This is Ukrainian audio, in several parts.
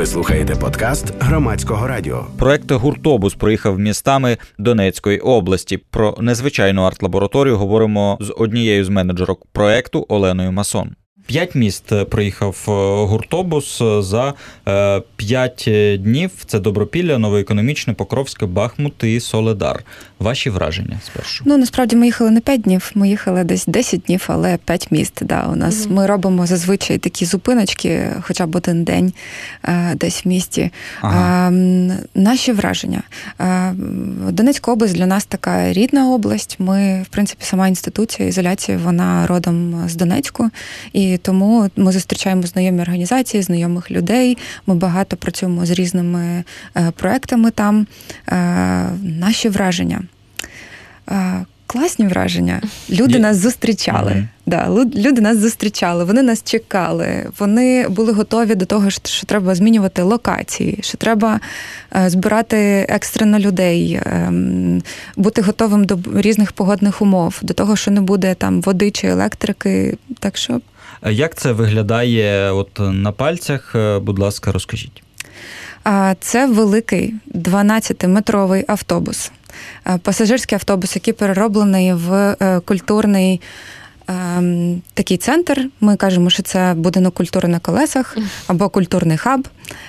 Ви слухаєте подкаст Громадського радіо. Проект «Гуртобус» проїхав містами Донецької області. Про незвичайну арт-лабораторію говоримо з однією з менеджерок проекту Оленою Масон. 5 міст проїхав гуртобус за 5 днів. Це Добропілля, Новоекономічне, Покровське, Бахмут і Соледар. Ваші враження спершу? Насправді ми їхали не 5 днів, ми їхали десь 10 днів, але 5 міст. Да, у нас ми робимо зазвичай такі зупиночки, хоча б один день десь в місті. Ага. Наші враження. Донецька область для нас така рідна область. Ми, в принципі, сама інституція, ізоляція, вона родом з Донецьку. І тому ми зустрічаємо знайомі організації, знайомих людей. Ми багато працюємо з різними проектами там. Наші враження. Класні враження. Люди нас зустрічали. Mm-hmm. Да, люди нас зустрічали, вони нас чекали, вони були готові до того, що треба змінювати локації, що треба збирати екстрено людей, бути готовим до різних погодних умов, до того, що не буде там води чи електрики. Так що... Як це виглядає на пальцях? Будь ласка, розкажіть. Це великий 12-метровий автобус. Пасажирський автобус, який перероблений в культурний такий центр. Ми кажемо, що це будинок культури на колесах або культурний хаб.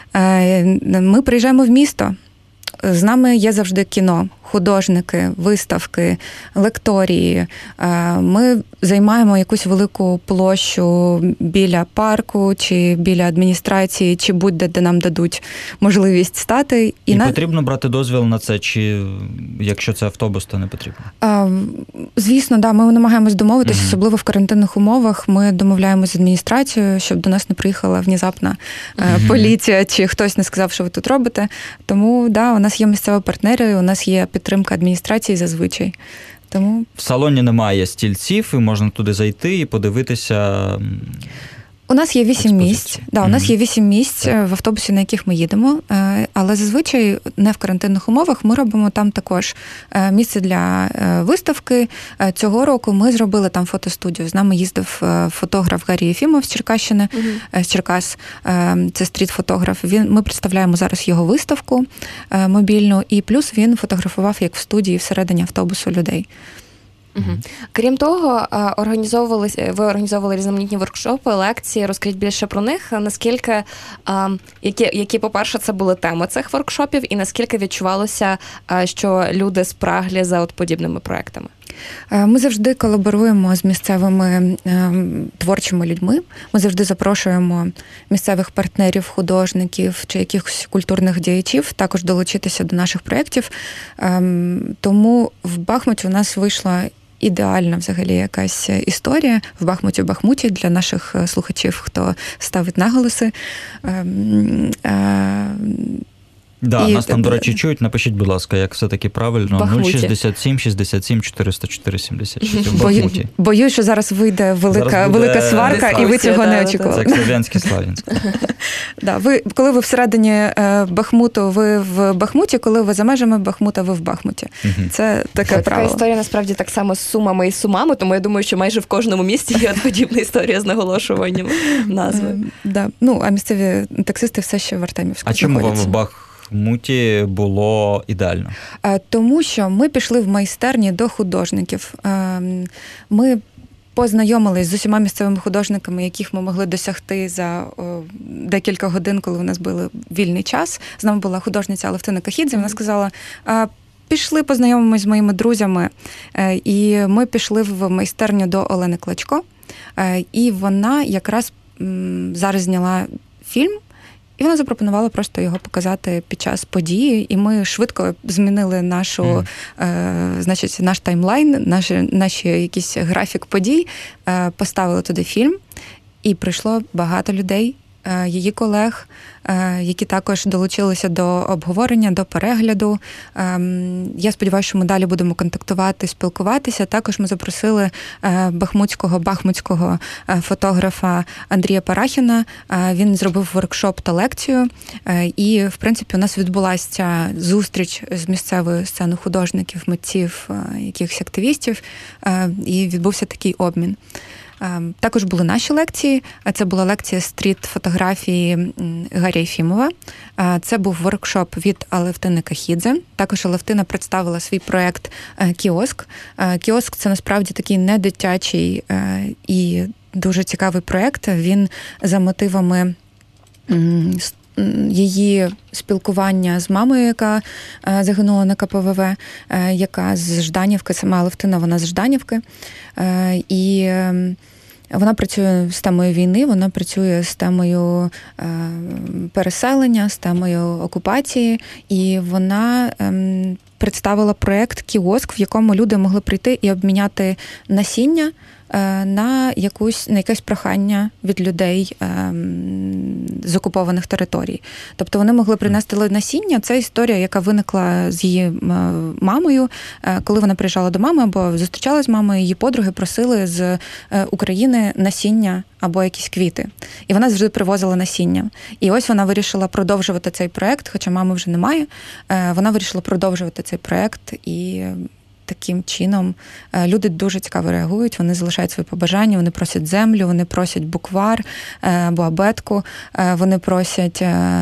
Ми приїжджаємо в місто. З нами є завжди кіно, художники, виставки, лекторії. Ми займаємо якусь велику площу біля парку, чи біля адміністрації, чи будь-де, де нам дадуть можливість стати. І потрібно брати дозвіл на це, чи якщо це автобус, то не потрібно? Звісно, да, ми намагаємось домовитися, особливо в карантинних умовах. Ми домовляємося з адміністрацією, щоб до нас не приїхала внезапно поліція, чи хтось не сказав, що ви тут робите. Тому, да, у нас є місцеві партнери, у нас є підтримка адміністрації зазвичай. Тому... В салоні немає стільців, і можна туди зайти і подивитися... У нас є 8 місць. Да, у нас є 8 місць в автобусі, на яких ми їдемо, але зазвичай не в карантинних умовах ми робимо там також місце для виставки. Цього року ми зробили там фотостудію. З нами їздив фотограф Гарій Єфімов з Черкащини, з Черкас. Це стріт-фотограф. Ми представляємо зараз його виставку мобільну, і плюс він фотографував як в студії всередині автобусу людей. Крім того, ви організовували різноманітні воркшопи, лекції. Розкажіть більше про них. Наскільки, які, по-перше, це були теми цих воркшопів, і наскільки відчувалося, що люди спраглі за подібними проектами? Ми завжди колаборуємо з місцевими творчими людьми. Ми завжди запрошуємо місцевих партнерів, художників чи якихось культурних діячів також долучитися до наших проєктів. Тому в Бахмуті у нас вийшла ідеальна взагалі якась історія в Бахмуті для наших слухачів, хто ставить наголоси. Да, нас там, до речі, чують. Напишіть, будь ласка, як все-таки правильно. 067 67 404 76 в Бахмуті. Боюсь, що зараз вийде велика сварка, і ви цього не очікували. Це Слов'янське. Да, коли ви всередині Бахмуту, ви в Бахмуті, коли ви за межами Бахмута, ви в Бахмуті. Це таке правило. Така історія, насправді, так само з Сумами і Сумами, тому я думаю, що майже в кожному місті є подібна історія з наголошуванням назви. Да. А місцеві таксисти все ще в Артемівську знаходяться. А чому вам в Бахмуті було ідеально? Тому що ми пішли в майстерні до художників. Ми познайомились з усіма місцевими художниками, яких ми могли досягти за декілька годин, коли у нас був вільний час. З нами була художниця Алевтина Кахідзе. Вона сказала: пішли познайомимось з моїми друзями. І ми пішли в майстерню до Олени Клочко. І вона якраз зараз зняла фільм, і вона запропонувала просто його показати під час події, і ми швидко змінили наш таймлайн, наш якийсь графік подій, поставили туди фільм, і прийшло багато людей, її колег, які також долучилися до обговорення, до перегляду. Я сподіваюся, що ми далі будемо контактувати, спілкуватися. Також ми запросили бахмутського фотографа Андрія Парахіна. Він зробив воркшоп та лекцію. І, в принципі, у нас відбулася ця зустріч з місцевою сценою художників, митців, якихось активістів. І відбувся такий обмін. Також були наші лекції. Це була лекція стріт-фотографії Гаррія Єфімова. Це був воркшоп від Алевтини Кахідзе. Також Алевтина представила свій проєкт «Кіоск». «Кіоск» – це насправді такий недитячий і дуже цікавий проєкт. Він за мотивами її спілкування з мамою, яка загинула на КПВВ, яка з Жданівки, сама Алевтина, вона з Жданівки. І вона працює з темою війни, вона працює з темою переселення, з темою окупації, і вона представила проєкт «Кіоск», в якому люди могли прийти і обміняти насіння на якесь прохання від людей з окупованих територій. Тобто вони могли принести насіння. Це історія, яка виникла з її мамою. Коли вона приїжджала до мами або зустрічалася з мамою, її подруги просили з України насіння або якісь квіти. І вона завжди привозила насіння. І ось вона вирішила продовжувати цей проєкт, хоча мами вже немає. Вона вирішила продовжувати цей проєкт і таким чином люди дуже цікаво реагують, вони залишають свої побажання, вони просять землю, вони просять буквар або абетку, вони просять,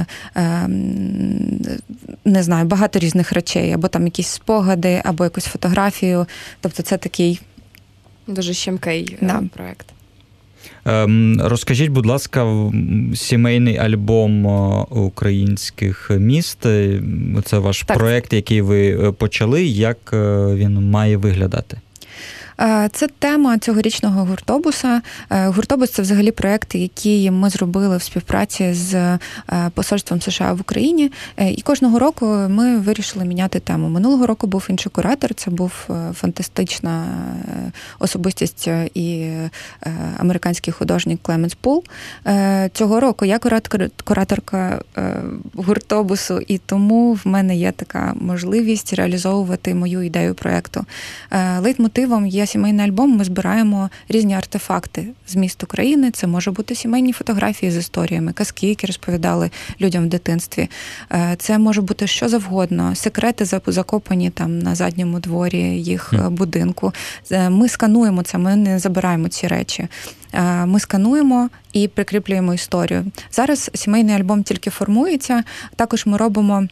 не знаю, багато різних речей, або там якісь спогади, або якусь фотографію. Тобто це такий дуже щемкий проєкт. Розкажіть, будь ласка, сімейний альбом українських міст. Це ваш проєкт, який ви почали. Як він має виглядати? Це тема цьогорічного гуртобуса. Гуртобус – це взагалі проєкт, який ми зробили в співпраці з посольством США в Україні. І кожного року ми вирішили міняти тему. Минулого року був інший куратор, це був фантастична особистість і американський художник Клеменс Пул. Цього року я кураторка гуртобусу, і тому в мене є така можливість реалізовувати мою ідею проєкту. Лейтмотивом є сімейний альбом, ми збираємо різні артефакти з міст України. Це може бути сімейні фотографії з історіями, казки, які розповідали людям в дитинстві. Це може бути що завгодно, секрети закопані там на задньому дворі їх будинку. Ми скануємо це, ми не забираємо ці речі. Ми скануємо і прикріплюємо історію. Зараз сімейний альбом тільки формується. Також ми робимо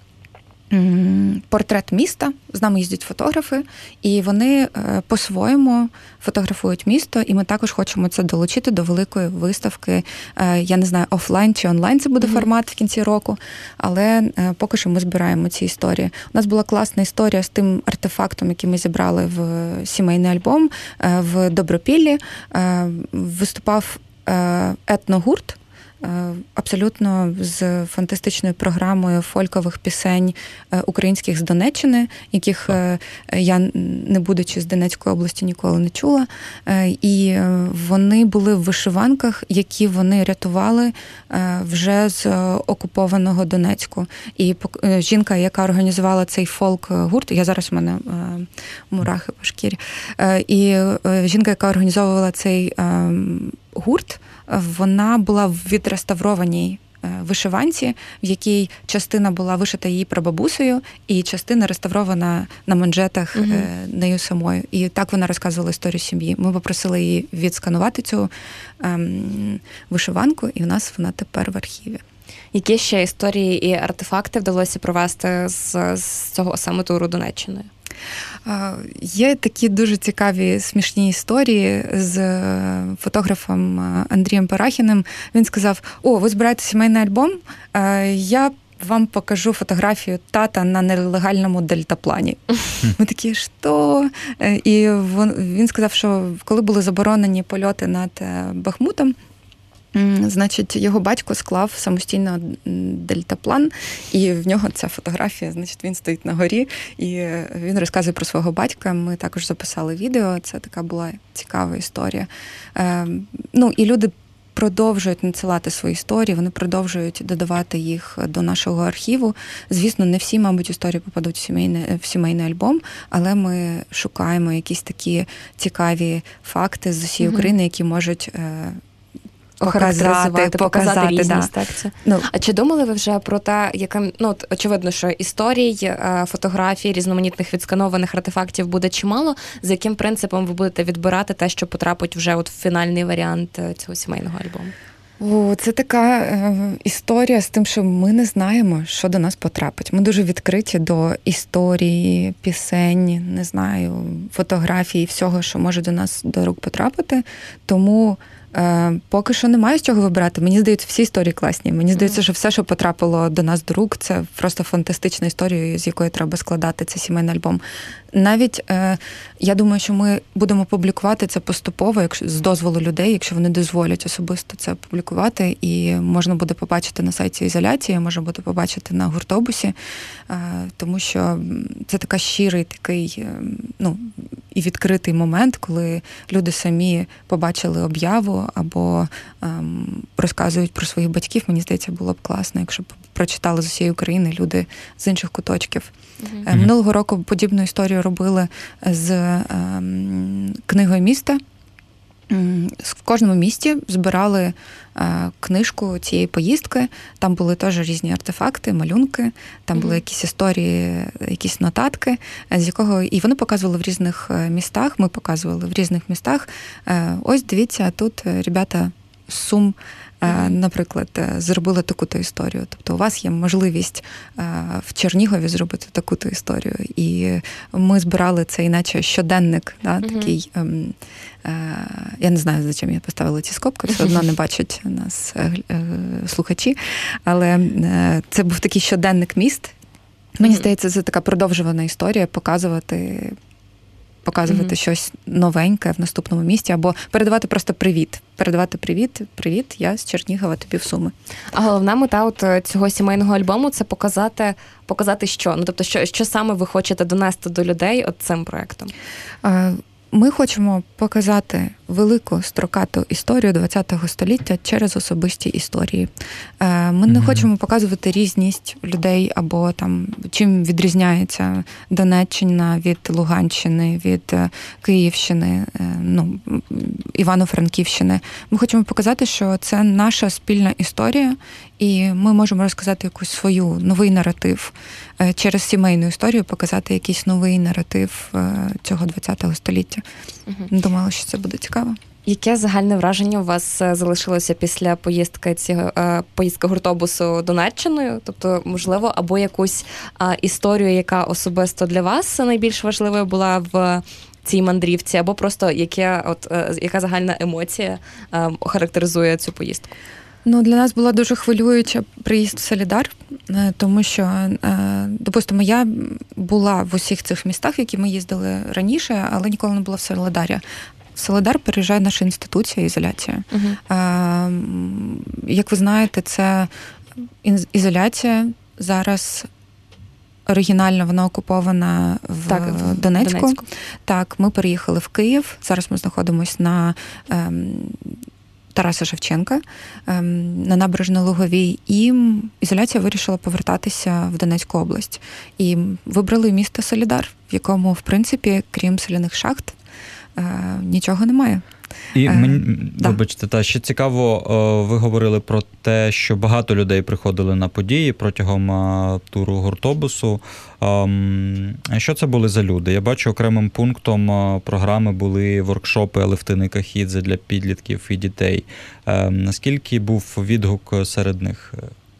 портрет міста, з нами їздять фотографи, і вони по-своєму фотографують місто, і ми також хочемо це долучити до великої виставки. Я не знаю, офлайн чи онлайн це буде формат в кінці року, але поки що ми збираємо ці історії. У нас була класна історія з тим артефактом, який ми зібрали в сімейний альбом. В Добропіллі виступав етногурт, абсолютно з фантастичною програмою фолькових пісень українських з Донеччини, яких я, не будучи з Донецької області, ніколи не чула. І вони були в вишиванках, які вони рятували вже з окупованого Донецьку. І жінка, яка організувала цей фолк-гурт, я зараз, у мене мурахи по шкірі, і жінка, яка організовувала цей гурт, вона була в відреставрованій вишиванці, в якій частина була вишита її прабабусею, і частина реставрована на манжетах нею самою. І так вона розказувала історію сім'ї. Ми попросили її відсканувати цю вишиванку, і у нас вона тепер в архіві. Які ще історії і артефакти вдалося провести з цього саме туру Донеччиною? Є такі дуже цікаві, смішні історії з фотографом Андрієм Парахіним. Він сказав: «О, ви збираєте сімейний альбом? Я вам покажу фотографію тата на нелегальному дельтаплані». Ми такі, що? І він сказав, що коли були заборонені польоти над Бахмутом, значить, його батько склав самостійно дельтаплан, і в нього ця фотографія, значить, він стоїть на горі, і він розказує про свого батька. Ми також записали відео, це така була цікава історія. І люди продовжують надсилати свої історії, вони продовжують додавати їх до нашого архіву. Звісно, не всі, мабуть, історії попадуть в сімейний альбом, але ми шукаємо якісь такі цікаві факти з усієї України, які можуть показати різність. Да. Так, це. Ну. А чи думали ви вже про те, яким, ну, от, очевидно, що історій, фотографій, різноманітних відсканованих артефактів буде чимало, за яким принципом ви будете відбирати те, що потрапить вже от в фінальний варіант цього сімейного альбому? Це така історія з тим, що ми не знаємо, що до нас потрапить. Ми дуже відкриті до історії, пісень, не знаю, фотографій, всього, що може до нас до рук потрапити. Тому поки що немає з чого вибирати. Мені здається, всі історії класні. Мені здається, що все, що потрапило до нас до рук, це просто фантастична історія, з якої треба складати цей сімейний альбом. Навіть я думаю, що ми будемо публікувати це поступово, якщо з дозволу людей, якщо вони дозволять особисто це публікувати, і можна буде побачити на сайті ізоляції, можна буде побачити на гуртобусі, тому що це така щирий такий, ну, і відкритий момент, коли люди самі побачили об'яву або розказують про своїх батьків. Мені здається, було б класно, якщо б прочитали з усієї України люди з інших куточків. Mm-hmm. Минулого року подібну історію робили з книгою міста. В кожному місті збирали книжку цієї поїздки, там були теж різні артефакти, малюнки, там були якісь історії, якісь нотатки, з якого і вони показували в різних містах, ми показували в різних містах. Ось дивіться, тут ребята з Сум, наприклад, зробили таку-то історію. Тобто у вас є можливість в Чернігові зробити таку-то історію. І ми збирали це іначе щоденник, да, такий. Я не знаю, за чим я поставила ці скобки, все одно не бачать нас слухачі, але це був такий щоденник міст. Мені здається, це така продовжувана історія, показувати щось новеньке в наступному місті, або передавати просто привіт. Передавати привіт, я з Чернігова, тобі в Суми. А головна мета от цього сімейного альбому – це показати що? Ну, тобто, що саме ви хочете донести до людей от цим проєктом? Ми хочемо показати велику строкату історію ХХ століття через особисті історії. Ми не хочемо показувати різність людей або там чим відрізняється Донеччина від Луганщини, від Київщини, ну, Івано-Франківщини. Ми хочемо показати, що це наша спільна історія, і ми можемо розказати якусь свою новий наратив, через сімейну історію показати якийсь новий наратив цього ХХ століття. Думала, що це буде цікаво. Яке загальне враження у вас залишилося після поїздки гуртобусу Донеччиною? Тобто, можливо, або якусь історію, яка особисто для вас найбільш важливою була в цій мандрівці, або просто яка загальна емоція характеризує цю поїздку? Ну, для нас була дуже хвилююча приїзд в Солідар, тому що, допустимо, я була в усіх цих містах, в які ми їздили раніше, але ніколи не була в Солідарі. В Солідар переїжджає наша інституція, ізоляція. Як ви знаєте, це ізоляція зараз оригінально вона окупована в Донецьку. Так, ми переїхали в Київ. Зараз ми знаходимося на Тараса Шевченка, на Набережно-Луговій, і ізоляція вирішила повертатися в Донецьку область. І вибрали місто Солідар, в якому, в принципі, крім соляних шахт, нічого немає. І вибачте, ще цікаво, ви говорили про те, що багато людей приходили на події протягом туру гуртобусу. Що це були за люди? Я бачу, окремим пунктом програми були воркшопи Алевтини Кахідзе для підлітків і дітей. Наскільки був відгук серед них?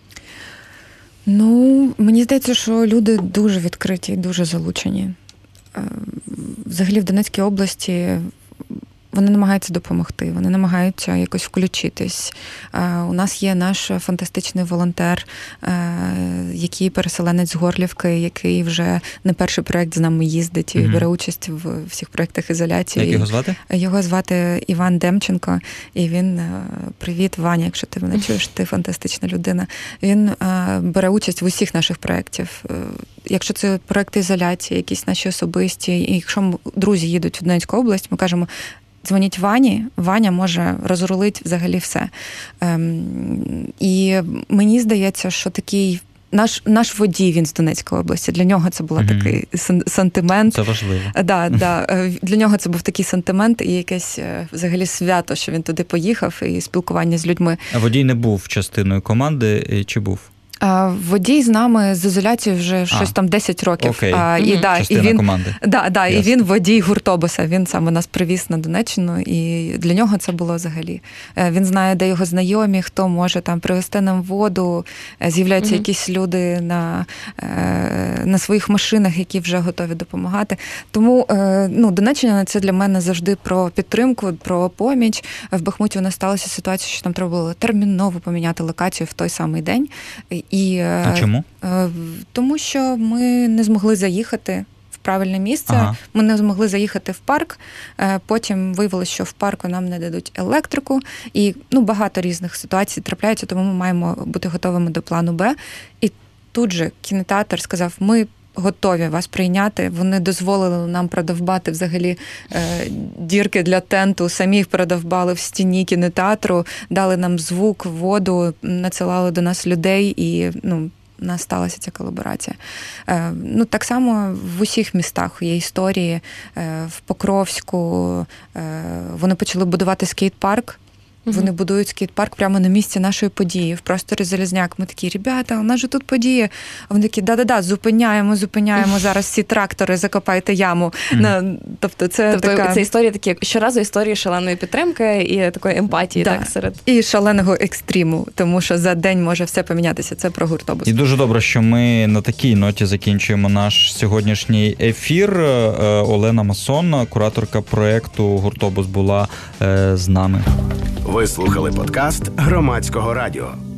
Ну, мені здається, що люди дуже відкриті, дуже залучені. Взагалі в Донецькій області вони намагаються допомогти, вони намагаються якось включитись. У нас є наш фантастичний волонтер, який переселенець з Горлівки, який вже не перший проєкт з нами їздить і бере участь в всіх проєктах ізоляції. Як його звати? Його звати Іван Демченко, і він, привіт, Ваня, якщо ти мене чуєш, ти фантастична людина. Він бере участь в усіх наших проєктів. Якщо це проєкти ізоляції, якісь наші особисті, і якщо друзі їдуть в Донецьку область, ми кажемо, дзвоніть Вані, Ваня може розрулити взагалі все. І мені здається, що такий наш водій, він з Донецької області. Для нього це був такий сантимент. Це важливо. Для нього це був такий сантимент і якесь взагалі свято, що він туди поїхав, і спілкування з людьми. А водій не був частиною команди, чи був? Водій з нами з ізоляцією вже щось там 10 років. Окей. Частина команди. І він водій гуртобуса. Він саме нас привіз на Донеччину, і для нього це було взагалі. Він знає, де його знайомі, хто може там привезти нам воду. З'являються якісь люди на своїх машинах, які вже готові допомагати. Тому Донеччина – це для мене завжди про підтримку, про поміч. В Бахмуті у нас сталася ситуація, що нам треба було терміново поміняти локацію в той самий день. А чому? Тому що ми не змогли заїхати в правильне місце, ми не змогли заїхати в парк, потім виявилося, що в парку нам не дадуть електрику, і багато різних ситуацій трапляються, тому ми маємо бути готовими до плану Б. І тут же кінотеатр сказав, ми готові вас прийняти. Вони дозволили нам продовбати взагалі дірки для тенту, самі їх продовбали в стіні кінотеатру, дали нам звук, воду, надсилали до нас людей, і у нас сталася ця колаборація. Так само в усіх містах є історії. В Покровську вони почали будувати скейт-парк. Вони будують скейт-парк прямо на місці нашої події, в просторі Залізняк. Ми такі, ребята, у нас же тут подія. А вони такі, да-да-да, зупиняємо зараз всі трактори, закопайте яму. Тобто це історії такі, щоразу історії шаленої підтримки і такої емпатії, так, серед... І шаленого екстриму, тому що за день може все помінятися. Це про гуртобус. І дуже добре, що ми на такій ноті закінчуємо наш сьогоднішній ефір. Олена Масон, кураторка проєкту «Гуртобус», була з нами. Ви слухали подкаст Громадського радіо.